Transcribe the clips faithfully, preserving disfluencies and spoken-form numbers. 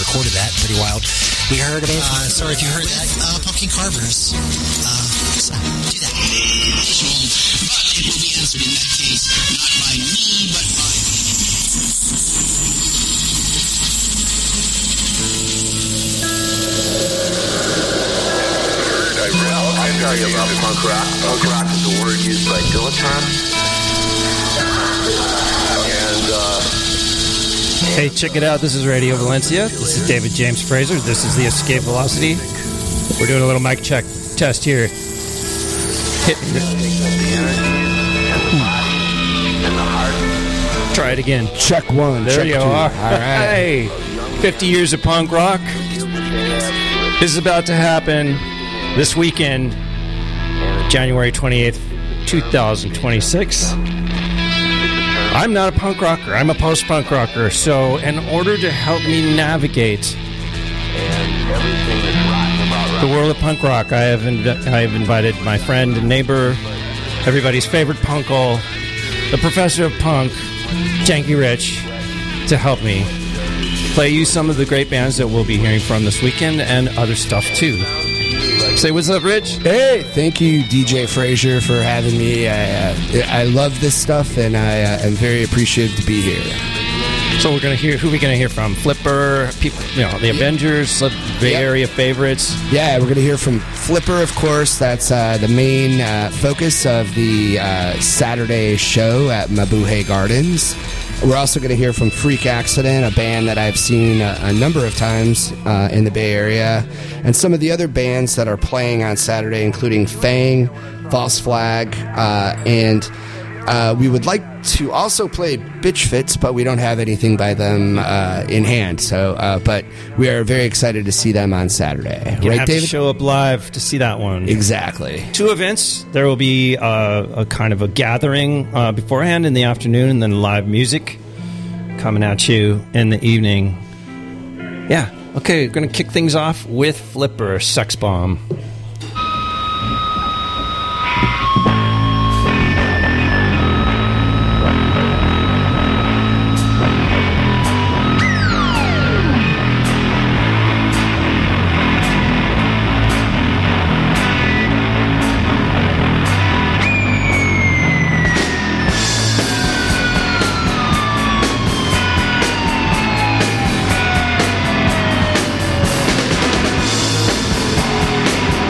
recorded that. Pretty wild. We heard of it. Uh, sorry if you heard that. Uh, Pumpkin Carvers. Uh, so, do that. But it will be answered in that case, not by me, but by... I'll tell you about punk rock. Punk rock is a word used by dilettantes. And, uh... Hey, check it out. This is Radio Valencia. This is David James Fraser. This is the Escape Velocity. We're doing a little mic check test here. Hit. Try it again. Check one. There check you two. are. All right. Hey, fifty years of punk rock. This is about to happen this weekend, January twenty-eighth, twenty twenty-six. I'm not a punk rocker. I'm a post-punk rocker. So in order to help me navigate the world of punk rock, I have, inv- I have invited my friend and neighbor, everybody's favorite punkle, the professor of punk, Janky Rich, to help me play you some of the great bands that we'll be hearing from this weekend and other stuff too. Say what's up, Rich. Hey, thank you, D J Frazier, for having me. I, uh, I love this stuff, and I uh, am very appreciative to be here. So we're gonna hear who are we gonna hear from? Flipper, people, you know, the Avengers, Bay Yep. Area favorites. Yeah, we're going to hear from Flipper, of course. That's uh, the main uh, focus of the uh, Saturday show at Mabuhay Gardens. We're also going to hear from Freak Accident, a band that I've seen a, a number of times uh, in the Bay Area, and some of the other bands that are playing on Saturday, including Fang, False Flag, uh, and uh, we would like to also play Bitch Fits, but we don't have anything by them uh, in hand. So, uh, but we are very excited to see them on Saturday, You right, have David? to show up live to see that one. Exactly. Two events. There will be uh, a kind of a gathering uh, beforehand in the afternoon, and then live music coming at you in the evening. Yeah. Okay, we're going to kick things off with Flipper, Sex Bomb. Thank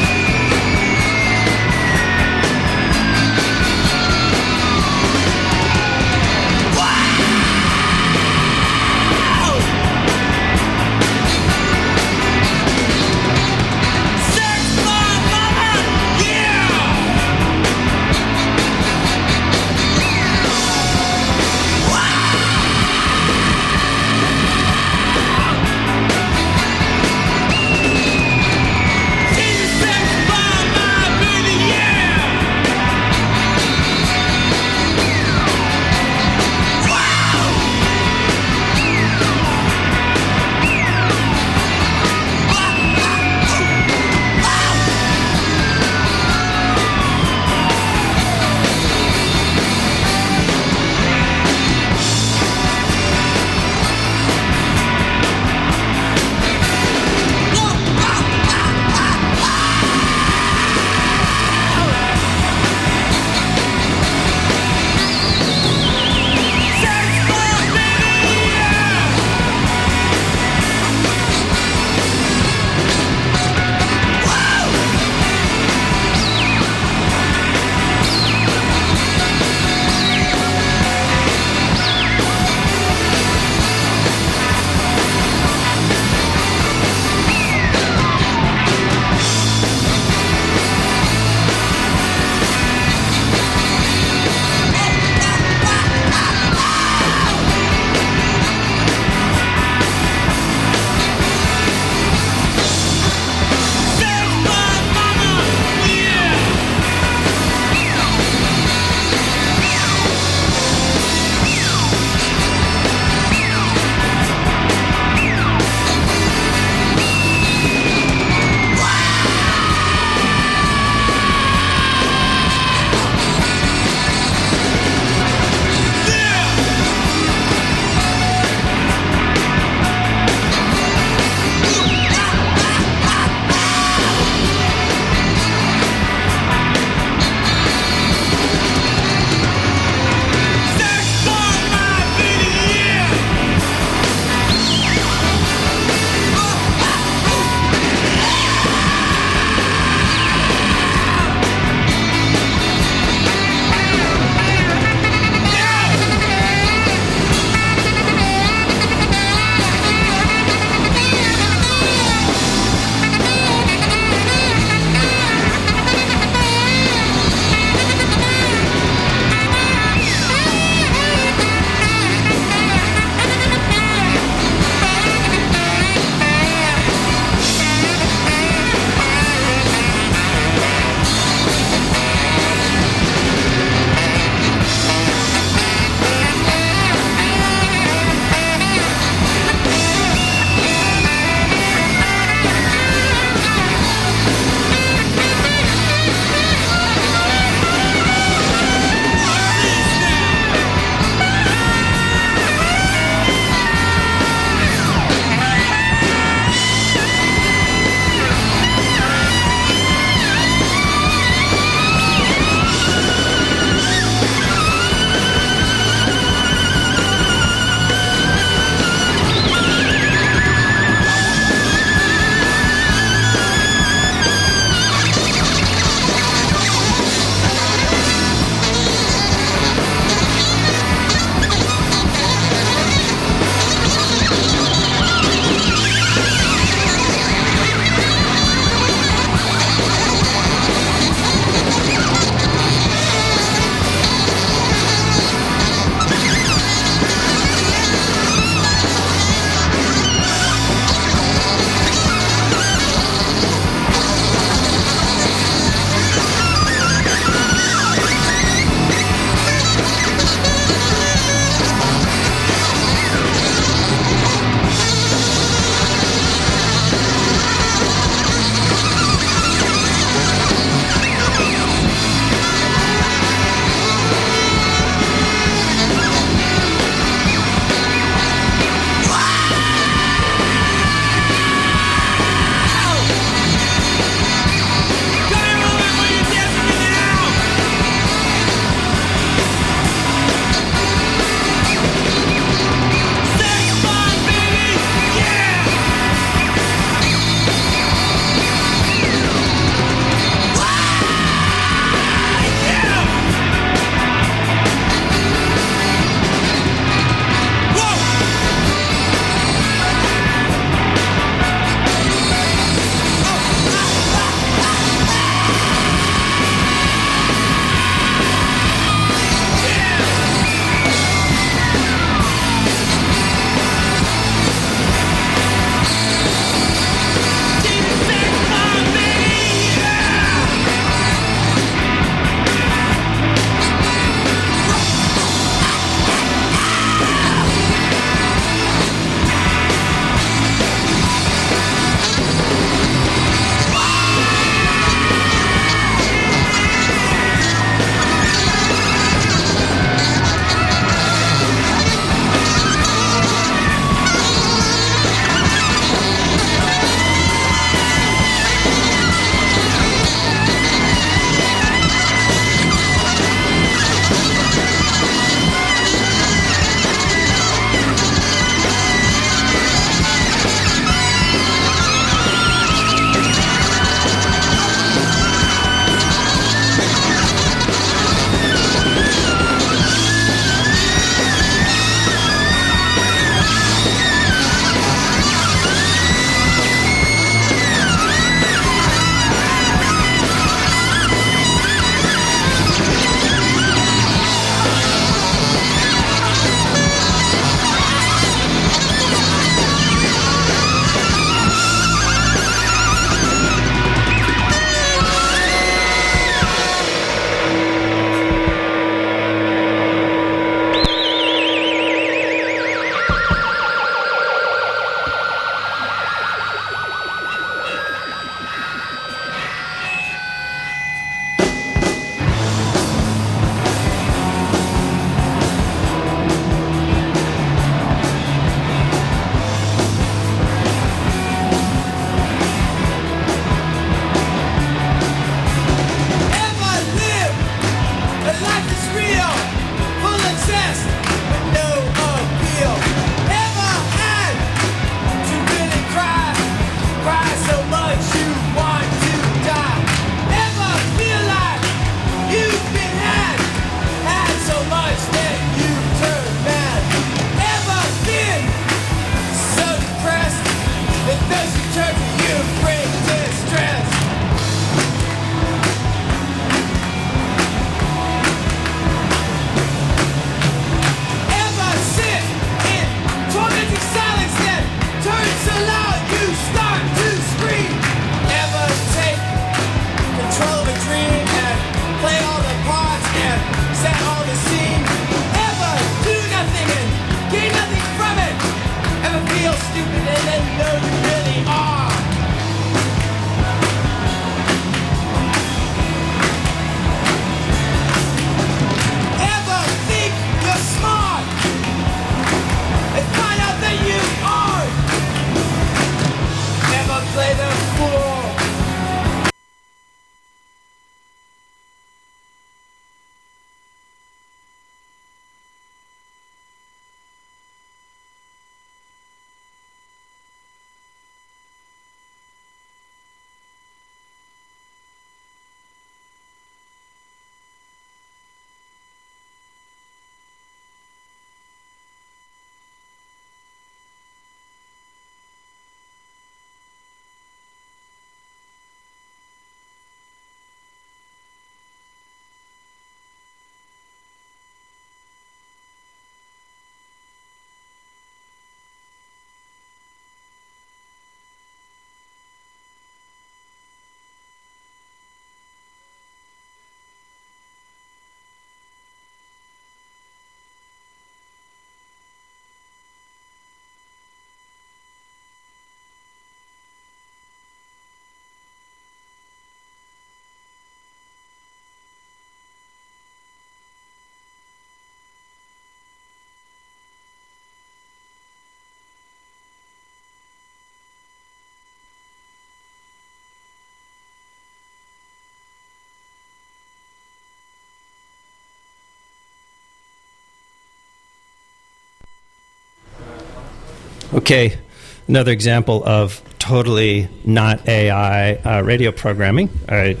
Okay, another example of totally not A I uh, radio programming. I,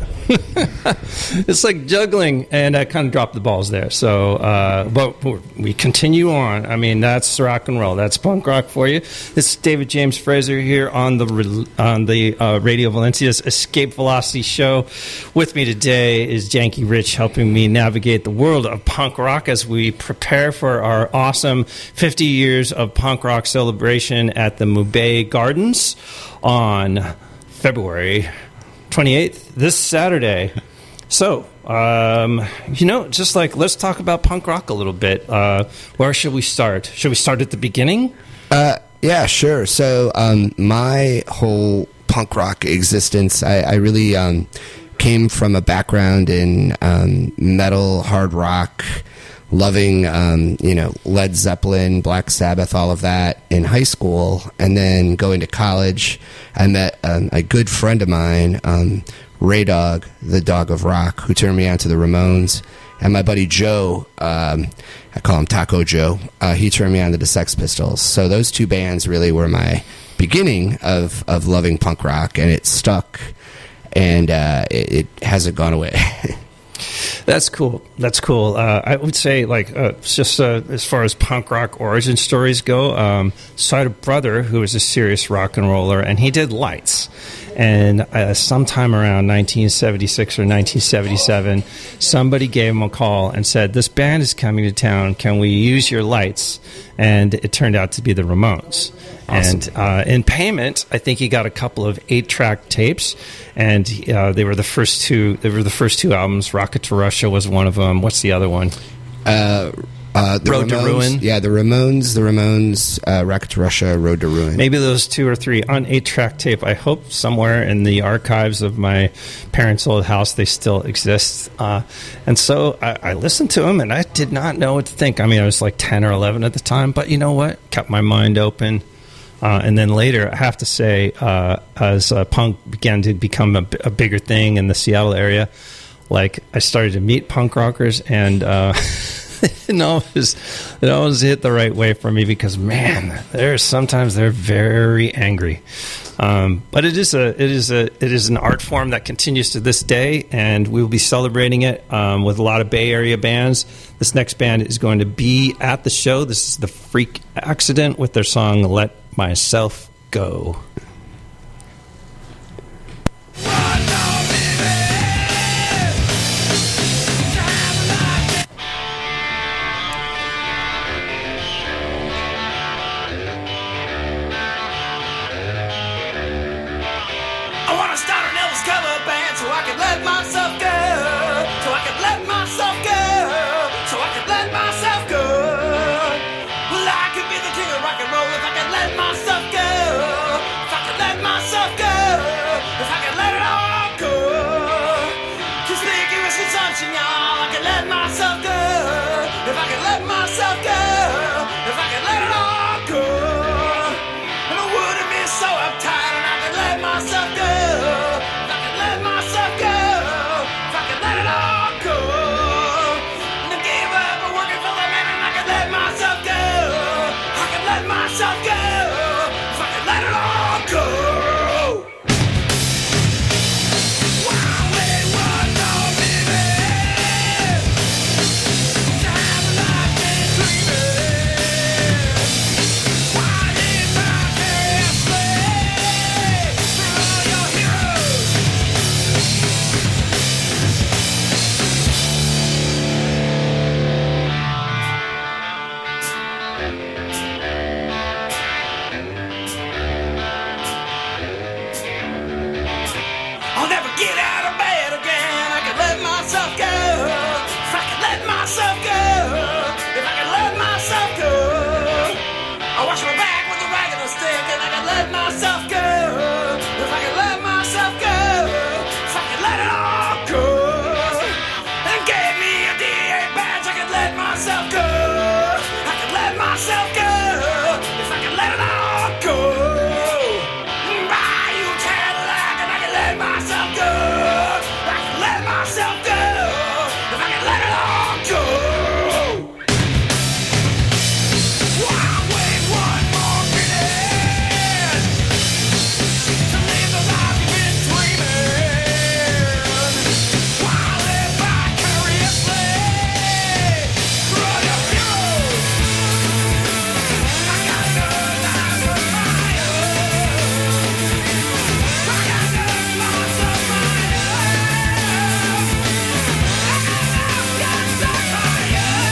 it's like juggling, and I kind of dropped the balls there. So, uh, but we continue on. I mean, that's rock and roll. That's punk rock for you. This is David James Fraser here on the on the uh, Radio Valencia's Escape Velocity show. With me today is Janky Rich, helping me navigate the world of punk rock as we prepare for our awesome fifty years of punk rock celebration at the Mubay Gardens on February twenty-eighth, this Saturday. So, um, you know, just like, let's talk about punk rock a little bit. Uh, where should we start? Should we start at the beginning? Uh, yeah, sure. So, um, my whole punk rock existence, I, I really um, came from a background in um, metal, hard rock, loving, um, you know, Led Zeppelin, Black Sabbath, all of that in high school. And then going to college, I met um, a good friend of mine, um, Ray Dog, the Dog of Rock, who turned me on to the Ramones. And my buddy Joe, um, I call him Taco Joe, uh, he turned me on to the Sex Pistols. So those two bands really were my beginning of, of loving punk rock, and it stuck, and uh, it, it hasn't gone away. That's cool. That's cool. Uh, I would say, like, uh, just uh, as far as punk rock origin stories go, um, so I had a brother who was a serious rock and roller, and he did Lights. And uh, sometime around nineteen seventy-six or nineteen seventy-seven, somebody gave him a call and said, this band is coming to town. Can we use your lights? And it turned out to be the Ramones. Awesome. And uh, in payment, I think he got a couple of eight-track tapes, and uh, they were the first two. They were the first two albums. Rocket to Russia was one of them. What's the other one? Uh, uh, the Road Ramones, to Ruin. Yeah, the Ramones, the Ramones, uh, Rocket to Russia, Road to Ruin. Maybe those two or three on eight-track tape. I hope somewhere in the archives of my parents' old house they still exist. Uh, and so I, I listened to them, and I did not know what to think. I mean, I was like ten or eleven at the time, but you know what? Kept my mind open. Uh, and then later, I have to say, uh, as uh, punk began to become a, a bigger thing in the Seattle area, like, I started to meet punk rockers, and uh, it always it always hit the right way for me, because man, there's sometimes they're very angry. Um, but it is a it is a it is an art form that continues to this day, and we will be celebrating it um, with a lot of Bay Area bands. This next band is going to be at the show. This is the Freak Accident with their song "Let Myself Go." myself go. I can let myself go. If I can let it all go. Why wait one more minute to live the life you've been dreaming? Why live vicariously through your heroes? I got no life of my own. I got no thoughts of my own. I got no guts of my own.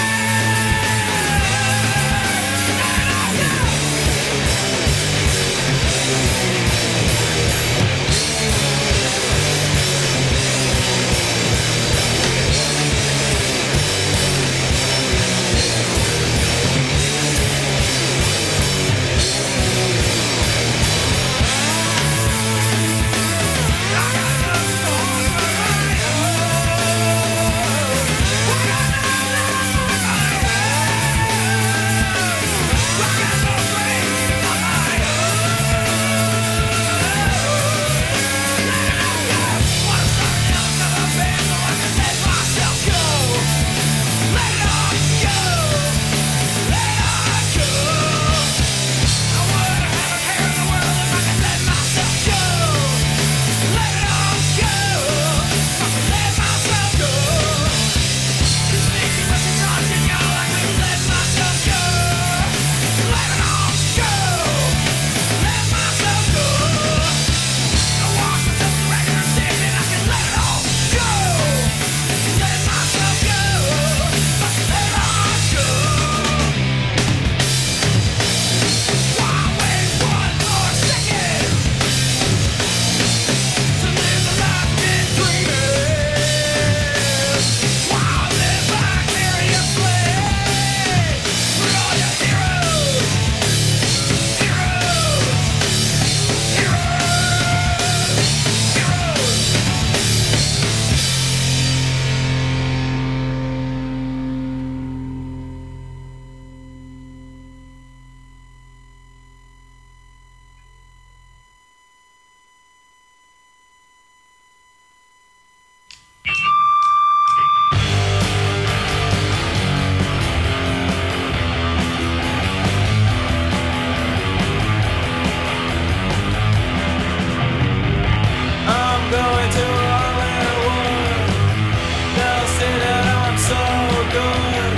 I'm going to Hollywood. They'll say that I'm so good.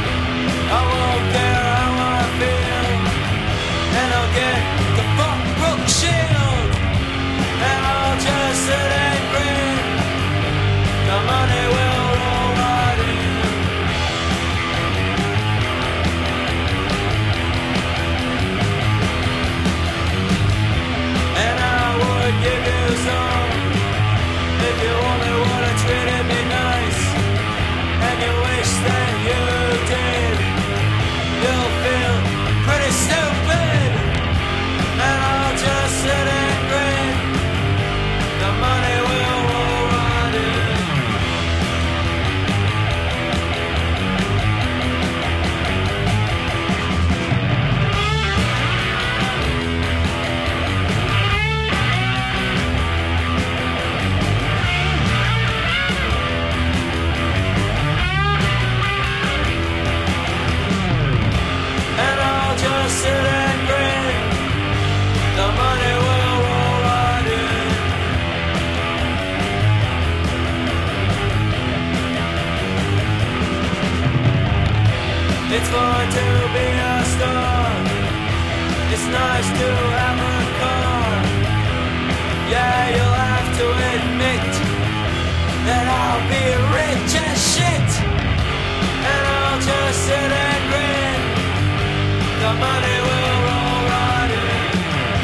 I won't care how I feel, and I'll get the fuck broke shield, and I'll just sit and grin. The money will roll right in. And I would give you some if you only would have treated me nice, and you wish that you did. You'll feel pretty stupid, and I'll just sit and grin. The money will roll right in. And I'll just sit and grin. The money will roll right in. It's fun to be a star. It's nice to have a car. Yeah, you'll have to admit that I'll be rich as shit. And I'll just sit and grin. The money will roll right in.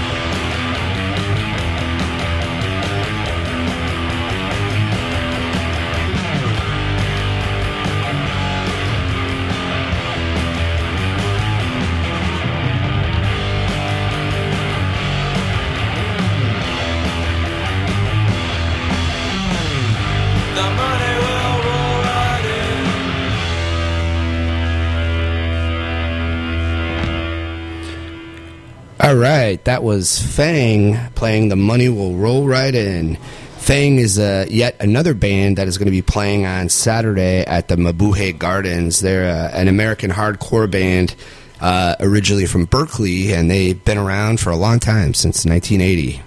The money will roll right in. All right, that was Fang playing The Money Will Roll Right In. Fang is uh, yet another band that is going to be playing on Saturday at the Mabuhay Gardens. They're uh, an American hardcore band uh, originally from Berkeley, and they've been around for a long time, since nineteen eighty.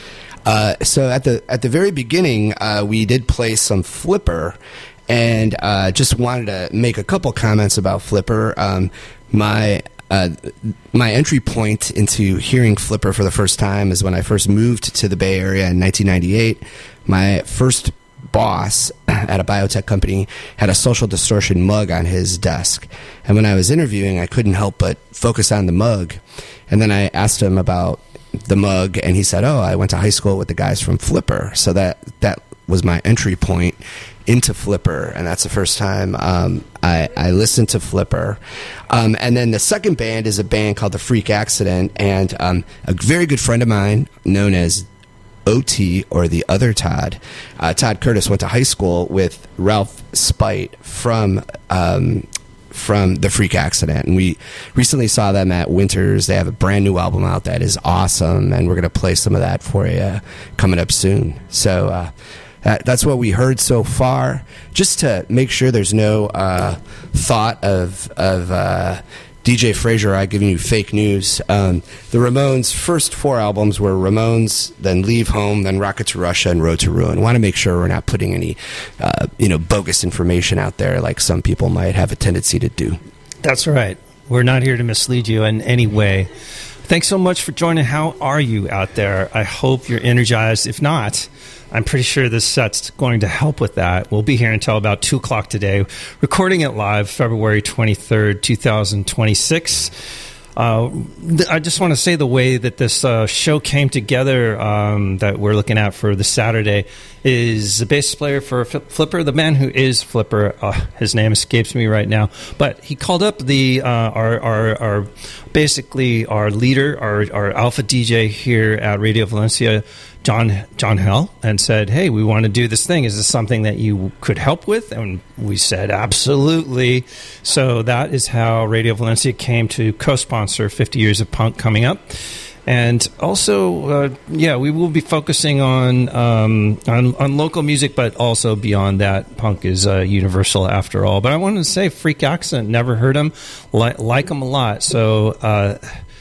Uh, so at the at the very beginning, uh, we did play some Flipper, and uh, just wanted to make a couple comments about Flipper. Um, my Uh, my entry point into hearing Flipper for the first time is when I first moved to the Bay Area in nineteen ninety-eight. My first boss at a biotech company had a Social Distortion mug on his desk. And when I was interviewing, I couldn't help but focus on the mug. And then I asked him about the mug, and he said, oh, I went to high school with the guys from Flipper. So that, that was my entry point into Flipper, and that's the first time um, I, I listened to Flipper. Um, and then the second band is a band called The Freak Accident, and um, a very good friend of mine known as O T, or the other Todd, uh, Todd Curtis, went to high school with Ralph Spite from um, from The Freak Accident, and we recently saw them at Winters. They have a brand new album out that is awesome, and we're going to play some of that for you coming up soon. So uh That, that's what we heard so far. Just to make sure there's no uh, thought of of uh, D J Frazier or I giving you fake news. Um, the Ramones' first four albums were Ramones, then Leave Home, then Rocket to Russia, and Road to Ruin. Want to make sure we're not putting any uh, you know bogus information out there like some people might have a tendency to do. That's right. We're not here to mislead you in any way. Thanks so much for joining. How are you out there? I hope you're energized. If not, I'm pretty sure this set's going to help with that. We'll be here until about two o'clock today, recording it live February twenty-third, twenty twenty-six. Uh, th- I just want to say the way that this uh, show came together um, that we're looking at for the Saturday is the bass player for F- Flipper, the man who is Flipper. Uh, his name escapes me right now, but he called up the uh, our, our our basically our leader, our our alpha D J here at Radio Valencia, John John Hell, and said, hey, we want to do this thing. Is this something that you could help with? And we said, absolutely. So that is how Radio Valencia came to co-sponsor fifty Years of Punk coming up. And also, uh, yeah, we will be focusing on, um, on on local music, but also beyond that. Punk is uh, universal after all. But I wanted to say, Freak Accent, never heard him, li- like him a lot. So... Uh,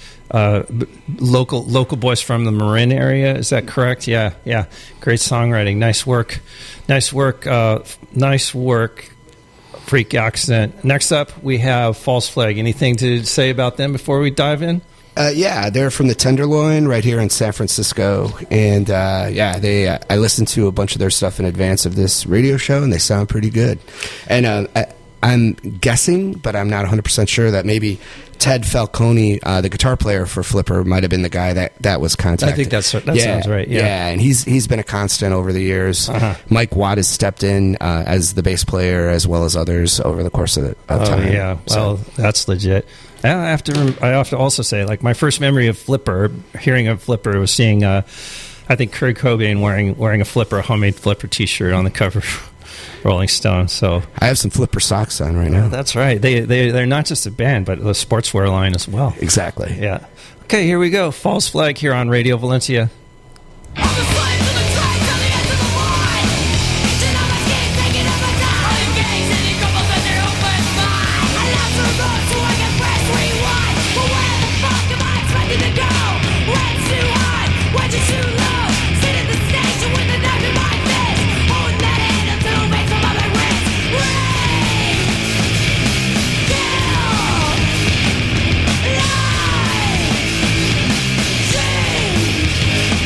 Uh, local local boys from the Marin area, is that correct? Yeah, yeah. Great songwriting. Nice work. Nice work. Uh, nice work. Freak Accent. Next up, we have False Flag. Anything to say about them before we dive in? Uh, yeah, they're from the Tenderloin right here in San Francisco, and uh, yeah, they. Uh, I listened to a bunch of their stuff in advance of this radio show, and they sound pretty good. And uh, I, I'm guessing, but I'm not one hundred percent sure, that maybe Ted Falcone, uh, the guitar player for Flipper, might have been the guy that, that was contacted. I think that's that yeah, sounds right. Yeah. yeah, and he's he's been a constant over the years. Uh-huh. Mike Watt has stepped in uh, as the bass player, as well as others over the course of, the, of oh, time. Yeah, well, so. That's legit. I have to. I have to also say, like, my first memory of Flipper, hearing of Flipper, was seeing, uh, I think, Kurt Cobain wearing wearing a Flipper, a homemade Flipper T-shirt on the cover. Rolling Stone. So I have some Flipper socks on right now. Yeah, that's right. They they they're not just a band, but a sportswear line as well. Exactly. Yeah. Okay, here we go. False Flag here on Radio Valencia. Dream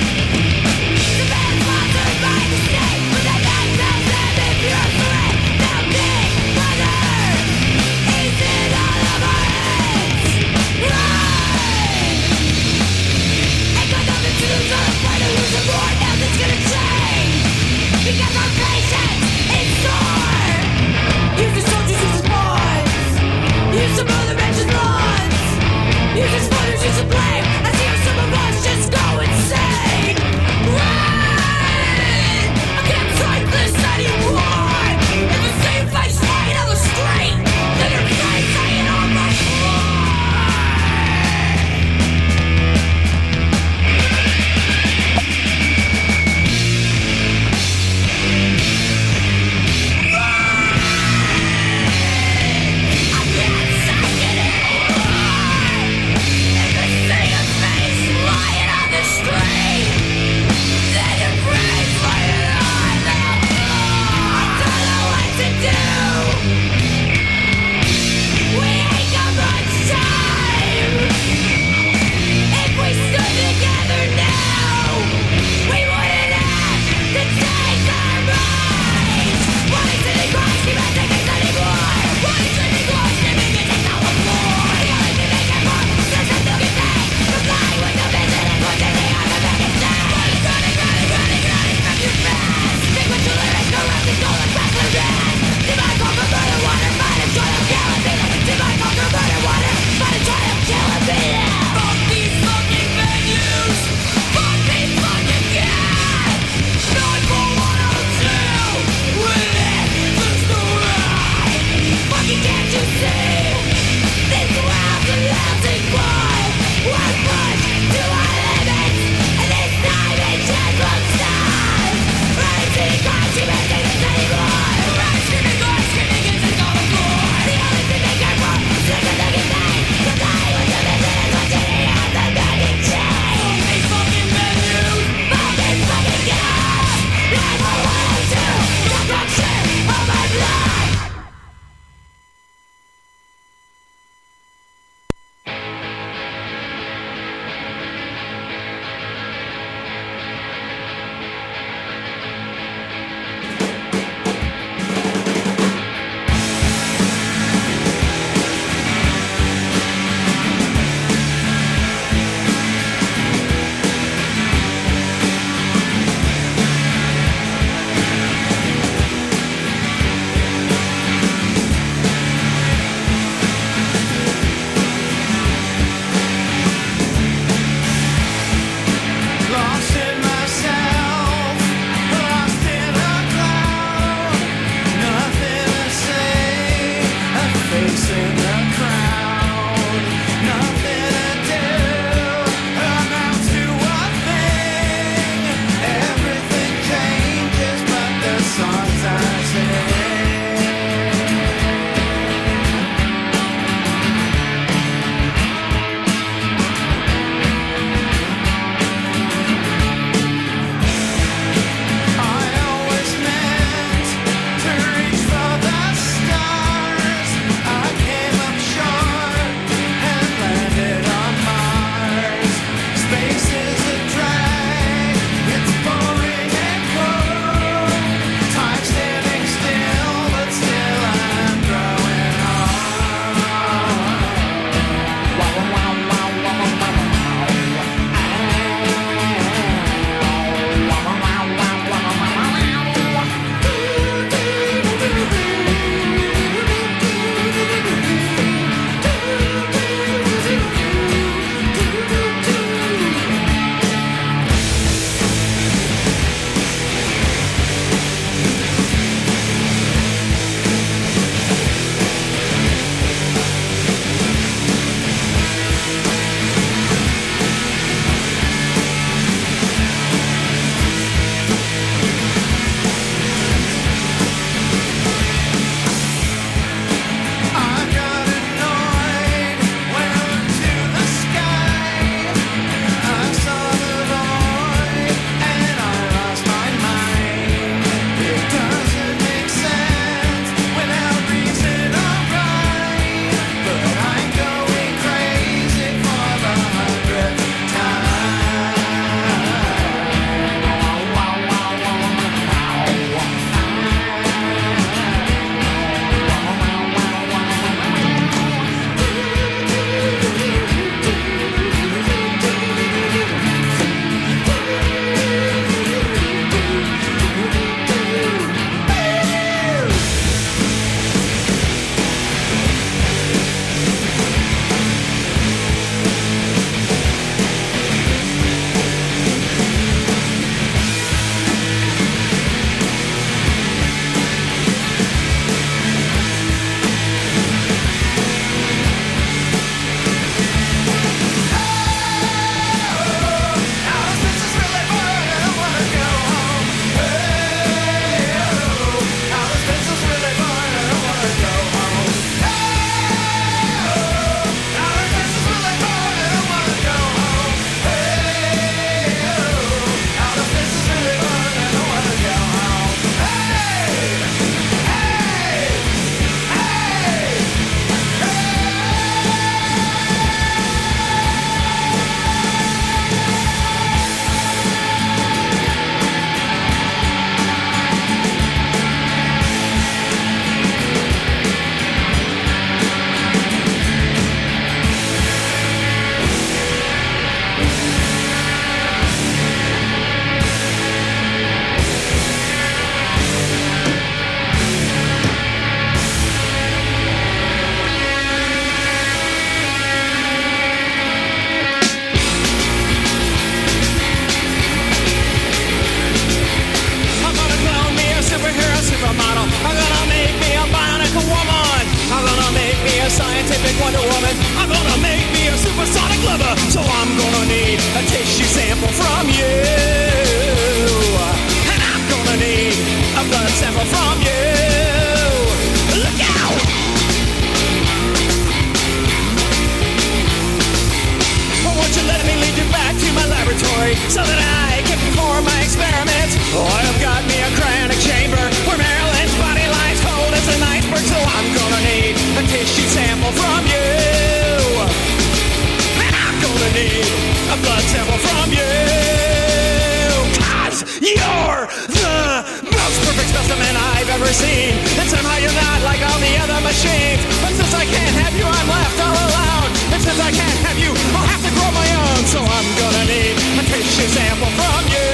a blood sample from you. Cause you're the most perfect specimen I've ever seen. And somehow you're not like all the other machines. But since I can't have you, I'm left all alone. And since I can't have you, I'll have to grow my own. So I'm gonna need a tissue sample from you.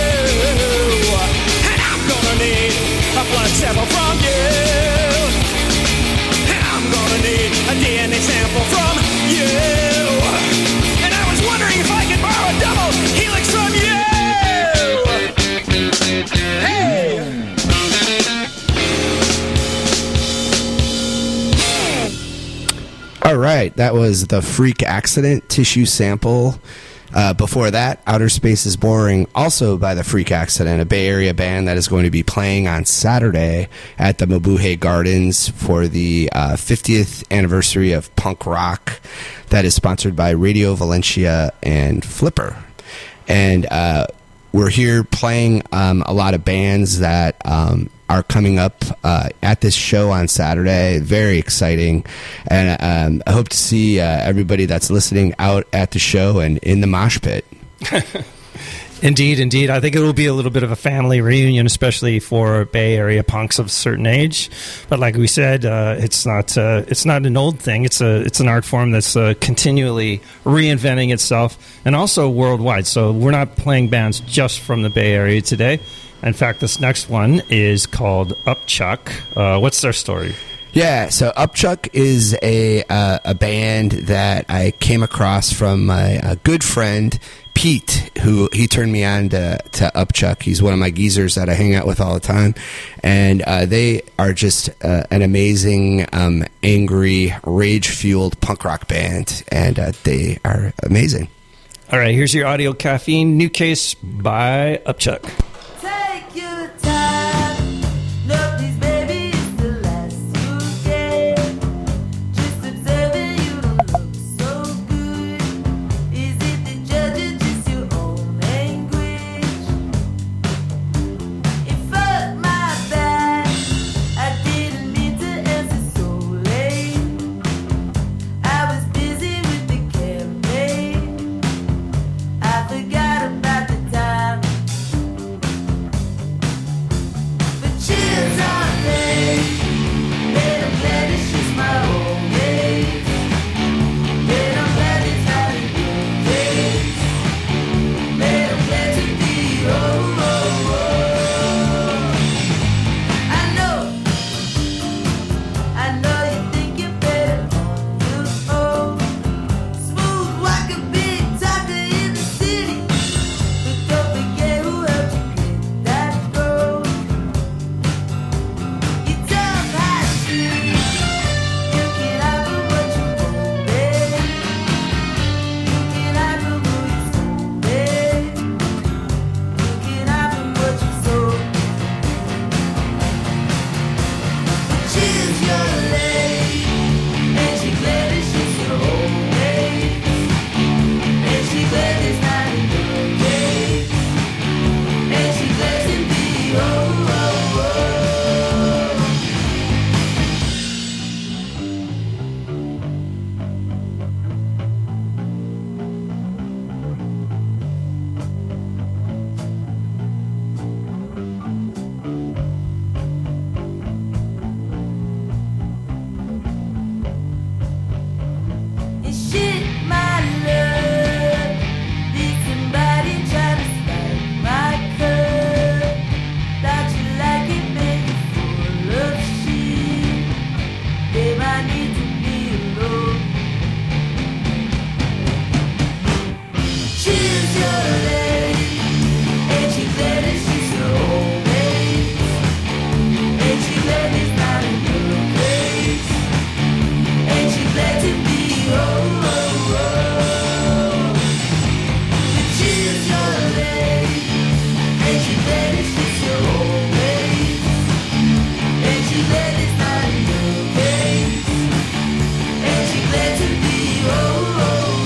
And I'm gonna need a blood sample from you. And I'm gonna need a D N A sample from you. And I was wondering if I could borrow a double helix from you. Hey! All right, that was the Freak Accident tissue sample. Uh, before that, Outer Space is Boring, also by the Freak Accident, a Bay Area band that is going to be playing on Saturday at the Mabuhay Gardens for the uh, fiftieth anniversary of punk rock that is sponsored by Radio Valencia and Flipper. And uh, we're here playing um, a lot of bands that um, are coming up uh, at this show on Saturday. Very exciting. And um, I hope to see uh, everybody that's listening out at the show and in the mosh pit. Indeed, indeed. I think it will be a little bit of a family reunion, especially for Bay Area punks of a certain age. But like we said, uh, it's not uh, it's not an old thing. It's a it's an art form that's uh, continually reinventing itself, and also worldwide. So we're not playing bands just from the Bay Area today. In fact, this next one is called Upchuck. Uh, what's their story? Yeah, so Upchuck is a uh, a band that I came across from my uh, good friend Pete, who he turned me on to, to Upchuck. He's one of my geezers that I hang out with all the time, and uh, they are just uh, an amazing, um, angry, rage-fueled punk rock band, and uh, they are amazing. All right, here's your audio caffeine. New Case by Upchuck. Take your time. No, please, baby, it's the last you get. Just observing, you don't look so good. Is it the judge or just your own language? It fucked my back. I didn't mean to answer so late. I was busy with the campaign. I forgot about the time. Cheers on me. Then I'm glad it's just my own days. Then I'm glad it's not in your days. Then I'm glad to be oh, oh, oh. I know, I know you think you're better on your own. Smooth like a big talker in the city. But don't forget who helped you get that gold. You tough hot shoes. You can have what you want, babe. You can have who you sold, babe. You can have what you sold. But she's your lady, and she glad that she's your old days. And she glad it's not in your days. And she glad to be oh, oh, oh. And shit, my love, did somebody try to spike my cup? Thought you like it, baby, full of shit. Babe, I need to be alone. She's your lady, and she glad that she's your old days. And she glad it's not in your place. And she glad to be oh, oh, oh. But she's your lady, and she glad that she's your old days. And she glad it's not in your place. And she glad to be oh, oh, oh.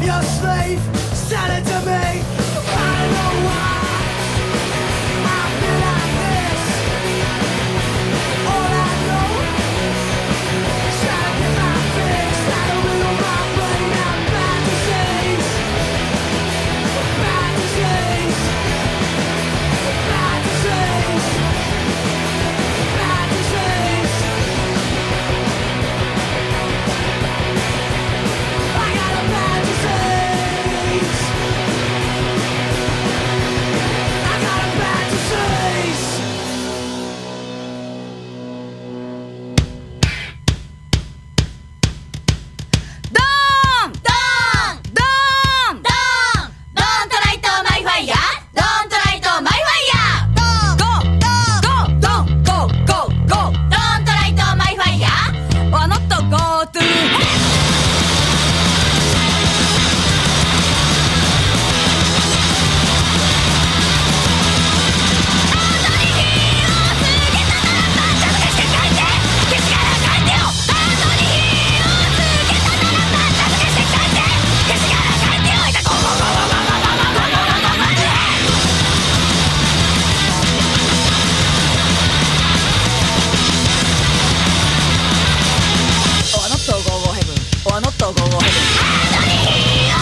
your slave, sell it to me. I don't know why I feel like this. All I know is trying to get my fix. I don't know my brain out fantasies, fantasies, fantasies, fantasies. I got a fantasies. I got a fantasies. ドーンドーンドーンドーンドーントライトマイファイヤードーントライトマイファイヤードーンゴードーンゴーゴーゴーゴードーントライトマイファイヤー Wanna to go to Or not to go heaven.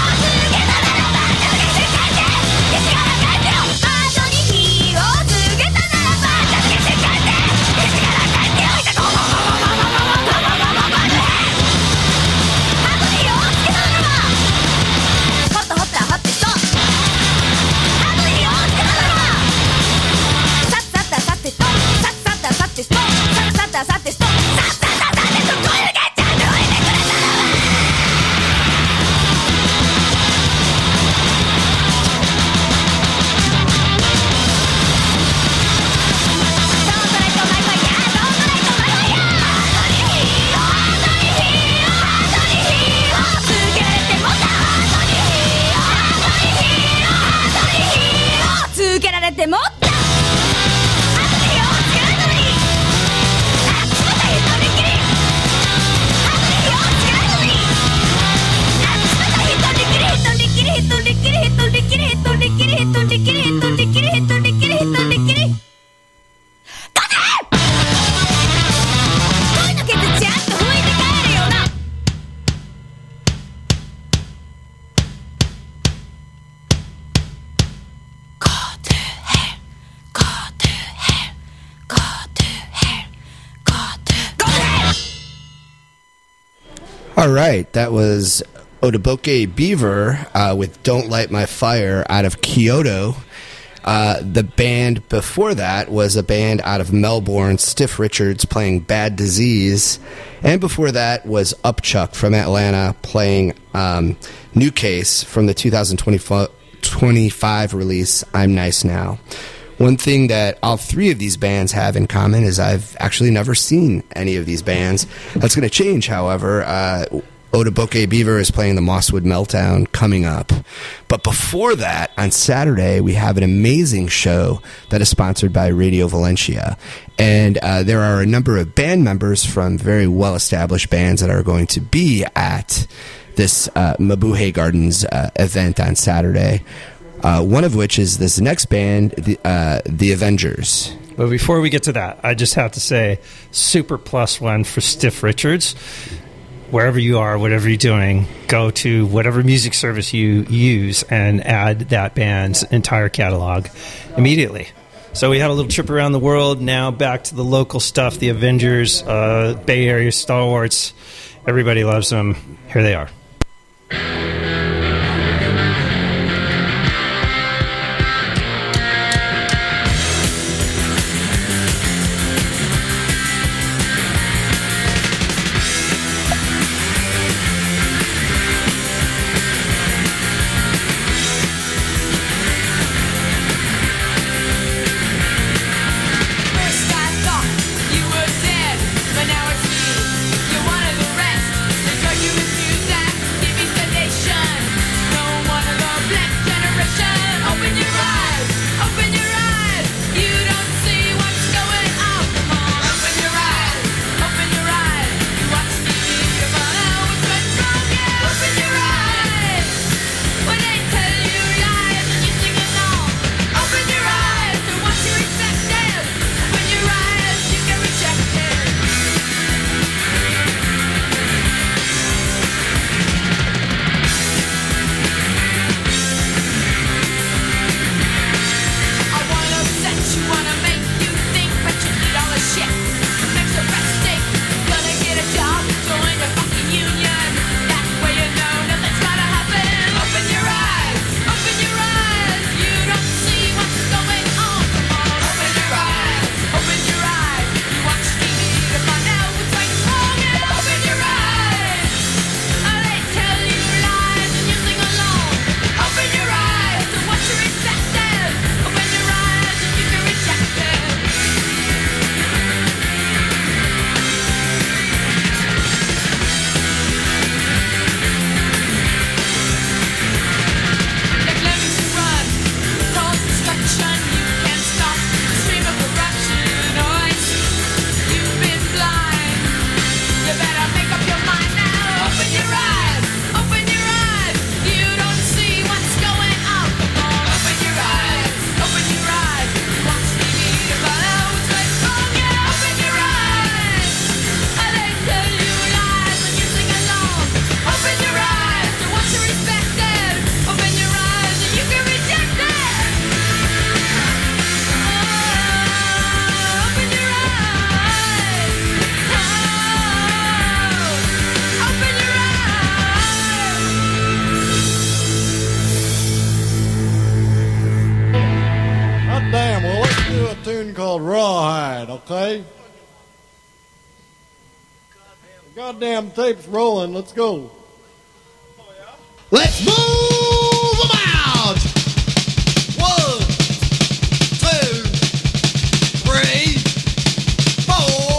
All right, that was Otoboke Beaver uh, with Don't Light My Fire out of Kyoto. Uh, the band before that was a band out of Melbourne, Stiff Richards, playing Bad Disease. And before that was Upchuck from Atlanta, playing um, New Case from the two thousand twenty-five release, I'm Nice Now. One thing that all three of these bands have in common is I've actually never seen any of these bands. That's going to change, however. Uh, Otoboke Beaver is playing the Mosswood Meltdown coming up. But before that, on Saturday, we have an amazing show that is sponsored by Radio Valencia. And uh, there are a number of band members from very well-established bands that are going to be at this uh, Mabuhay Gardens uh, event on Saturday. Uh, one of which is this next band, the, uh, the Avengers. But before we get to that, I just have to say, super plus one for Stiff Richards. Wherever you are, whatever you're doing, go to whatever music service you use and add that band's entire catalog immediately. So we had a little trip around the world. Now back to the local stuff, the Avengers, uh, Bay Area stalwarts. Everybody loves them. Here they are. Now it's me. You're one of the rest. The drug you refuse that. Give me sedation. called Rawhide, okay? The goddamn tape's rolling. Let's go. Let's move them out! One, two, three, four.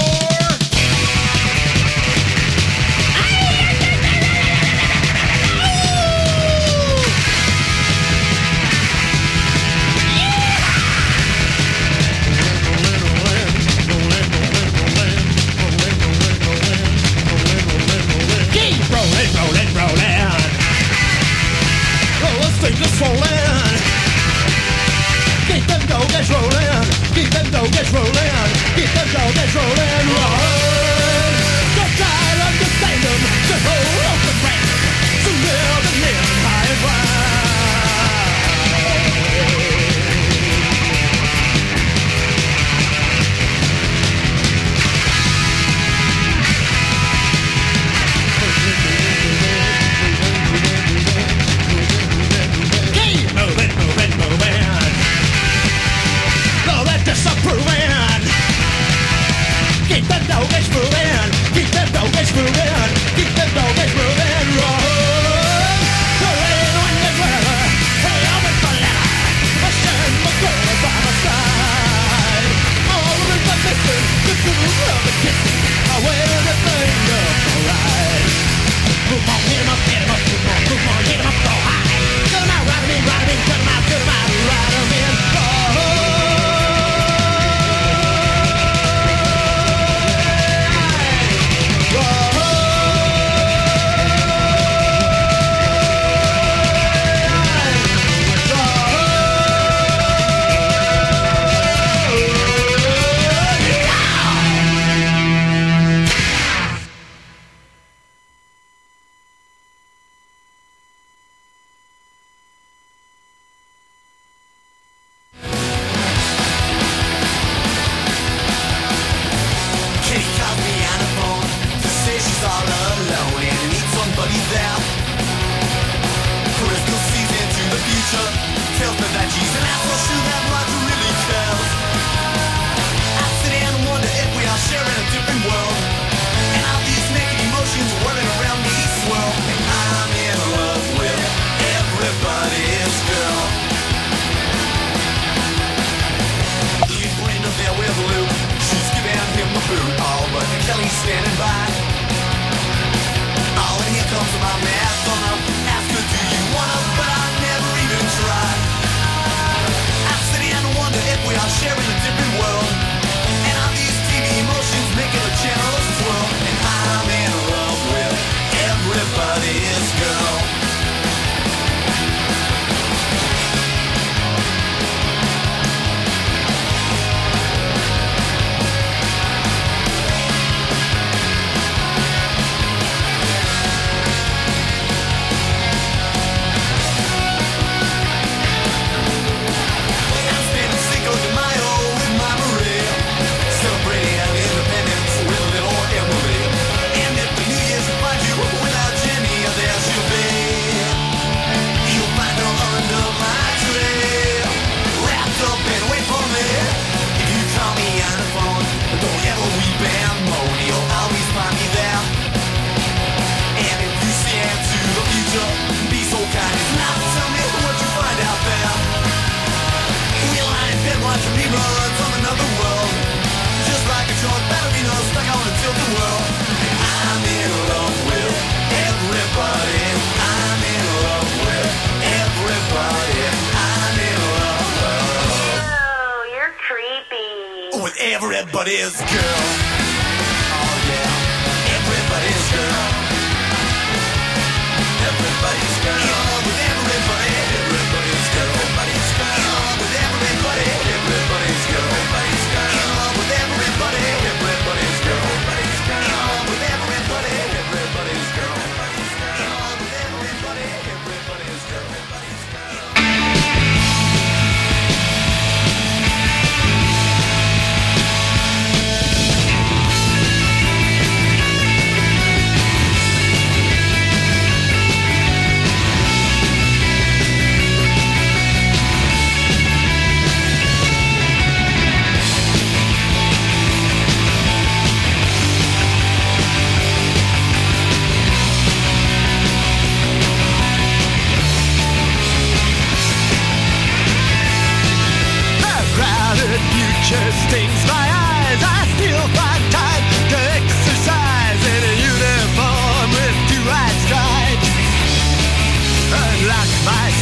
Keep rolling, rolling, rolling. Oh, let's take this rolling. Keep them doggers rolling. Keep them doggers rolling. Keep them doggers rolling. Run. Don't try to understand them. Just hold on the brand. To live and live high and wild. Keep moving, moving, moving. No, let this approving. Keep them doggers moving. Keep them doggers moving. Keep them doggers moving. Run. The rain on the weather. Hey, I'm in my life. I stand my girl by my side. All of the missing, the cool of the kissing. I wear everything up alright. Come on, hit 'em up, hit 'em up, come on, come on, hit 'em up so high. Cut 'em out, ride 'em in, ride 'em in, cut 'em out, cut 'em out, ride 'em in. Kitty calls me on the phone to say she's all alone and needs somebody there. Crystal sees into the future, tells me that she's an asshole, sure that much really cares. I sit and wonder if we are sharing a different world, and all these naked emotions whirling around me swirl. And I'm in love with everybody's girl. He's brained up there with Luke. She's giving him the boot, all but Kelly's standing by. Oh, and here comes my mad thumb. Ask her, do you wanna? But I never even try. I sit here and wonder if we are sharing a different world, and all these T V emotions making the channels twirl. And I'm in love with everybody's girl. I'm spinning Cinco de Mayo with my Maria, celebrating our independence with little Emily. And if the New Year's will find you without Jenny, there she'll be. You'll find her under my tree, wrapped up and wait for me. If you call me on the phone, don't ever weep and moan, you'll always find me there. And if you see into the future, be so kind as not to tell me what you find out there. We'll lie in bed watching reruns on another world, just like a drunk ballerina stuck on a tilted world. I'm in love with everybody. I'm in love with everybody. I'm in love Oh, you're creepy. with everybody's girl. Oh yeah, everybody's girl. Everybody's girl. In love with everybody. Everybody's girl. Everybody's girl. In love with everybody. Everybody's girl. Everybody's girl. In love with everybody. Everybody's girl. Everybody's girl. In love with everybody. Everybody's girl. Everybody's girl. In love with everybody. Everybody's girl. Everybody's girl.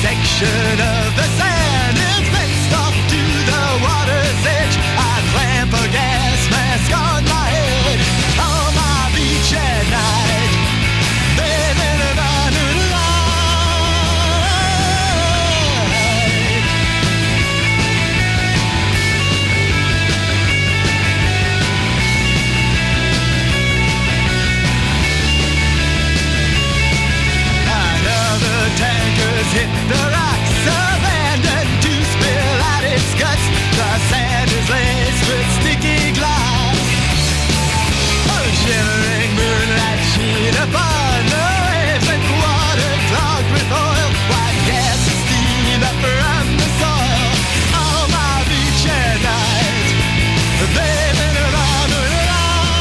section of the sand is fenced off to the water's edge. I clamp a gas mask on my head on my beach at night, bathing in a new light. Another tanker's hit the rocks, abandoned to spill out its guts. The sand is laced with sticky glass. A shimmering moonlight sheen upon the waves and water clogged with oil. White gas and steam up from the soil on my beach at night, bathing in a moonlight.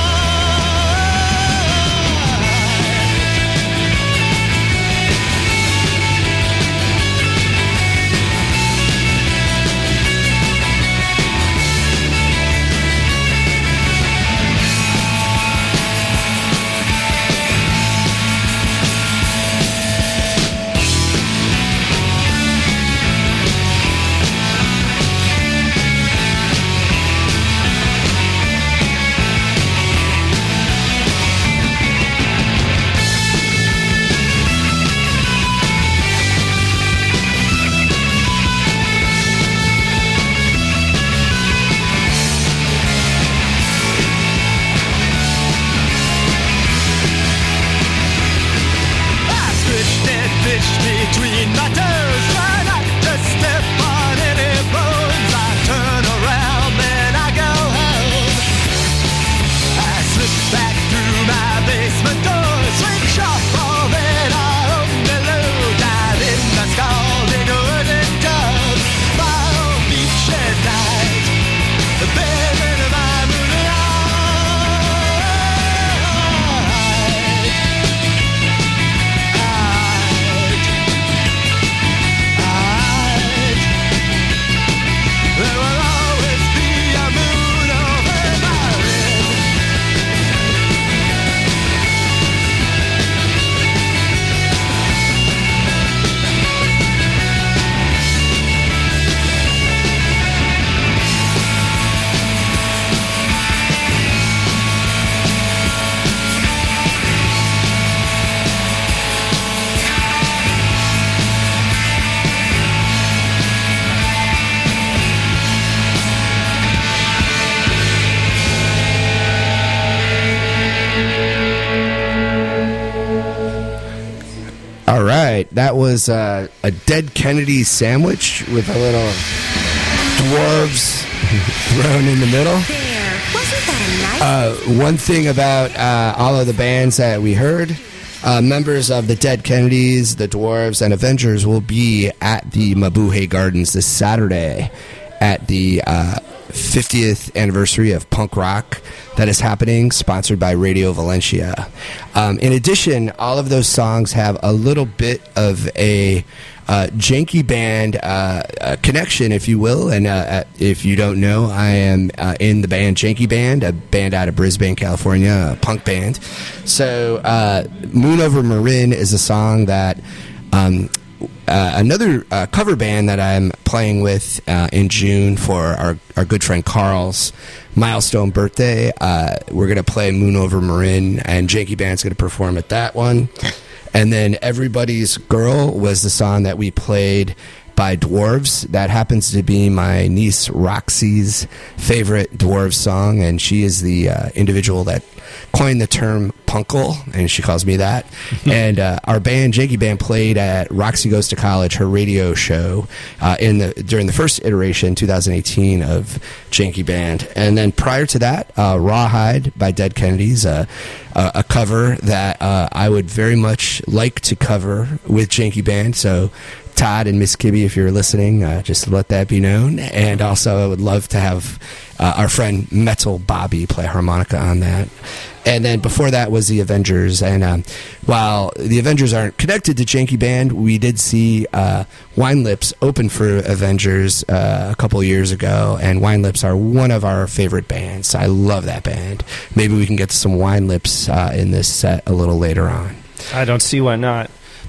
I switched and fished between my toes, try not to step on any bones. I turn around, then I go home. I slip back through my basement door, switch off all that I own below, dive in my scalding wooden tub, my own beach at night, bathing in my moonlight. There will always be a moon over my head. All right, that was uh, a Dead Kennedy sandwich with a little dwarves thrown in the middle. There. Wasn't that a nice... Uh, one thing about uh, all of the bands that we heard, uh, members of the Dead Kennedys, the Dwarves, and Avengers will be at the Mabuhay Gardens this Saturday at the uh, fiftieth anniversary of punk rock that is happening, sponsored by Radio Valencia. Um, in addition, all of those songs have a little bit of a uh, janky band uh, uh, connection, if you will. And uh, if you don't know, I am uh, in the band Janky Band, a band out of Brisbane, California, a punk band. So uh, Moon Over Marin is a song that... Um, Uh, another uh, cover band that I'm playing with uh, in June for our, our good friend Carl's milestone birthday. Uh, we're going to play Moon Over Marin, and Janky Band's going to perform at that one. And then Everybody's Girl was the song that we played by Dwarves. That happens to be my niece Roxy's favorite Dwarves song, and she is the uh, individual that coined the term punkle, and she calls me that. And uh, our band, Janky Band, played at Roxy Goes to College, her radio show, uh, in the during the first iteration, twenty eighteen, of Janky Band. And then prior to that, uh, Rawhide by Dead Kennedys, uh, a, a cover that uh, I would very much like to cover with Janky Band. So Todd and Miss Kibby, if you're listening, uh, just let that be known. And also I would love to have uh, our friend Metal Bobby play harmonica on that. And then before that was the Avengers. And um, while the Avengers aren't connected to Janky Band, we did see uh, Wine Lips open for Avengers uh, a couple years ago. And Wine Lips are one of our favorite bands. I love that band. Maybe we can get to some Wine Lips uh, in this set a little later on. I don't see why not.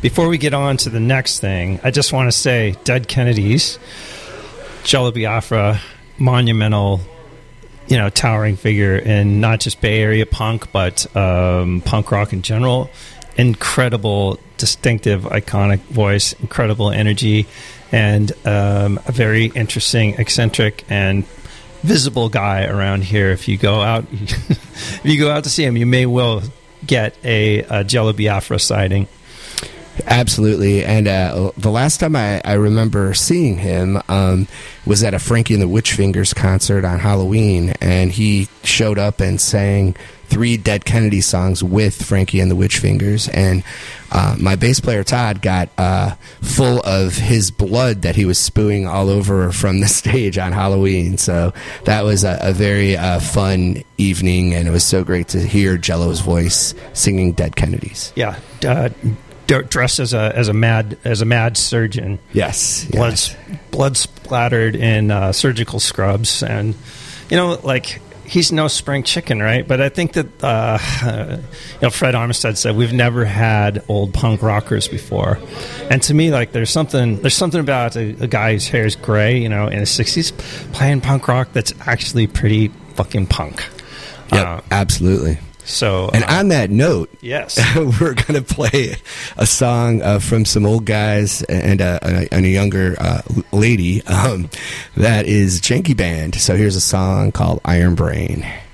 before we get on to the next thing, I just want to say Dead Kennedys, Jello Biafra, monumental, you know, towering figure in not just Bay Area punk, but um, punk rock in general. Incredible, distinctive, iconic voice, incredible energy, and um, a very interesting, eccentric, and visible guy around here. If you go out, if you go out to see him, you may well get a, a Jello Biafra sighting. Absolutely. And uh, the last time I, I remember seeing him um, was at a Frankie and the Witchfingers concert on Halloween, and he showed up and sang three Dead Kennedy songs with Frankie and the Witchfingers. And uh, my bass player Todd got uh, full of his blood that he was spewing all over from the stage on Halloween. So that was a, a very uh, fun evening, and it was so great to hear Jello's voice singing Dead Kennedys. Yeah. Uh, dressed as a as a mad as a mad surgeon. Yes, blood yes. blood splattered in uh, surgical scrubs, and you know, like he's no spring chicken, right? But I think that uh, you know, Fred Armstead said we've never had old punk rockers before, and to me, like there's something there's something about a, a guy whose hair is gray, you know, in his sixties playing punk rock that's actually pretty fucking punk. Yep, uh, absolutely. So, and uh, on that note, yes, we're going to play a song uh, from some old guys and, uh, a, and a younger uh, lady um, that is Janky Band. So here's a song called Iron Brain.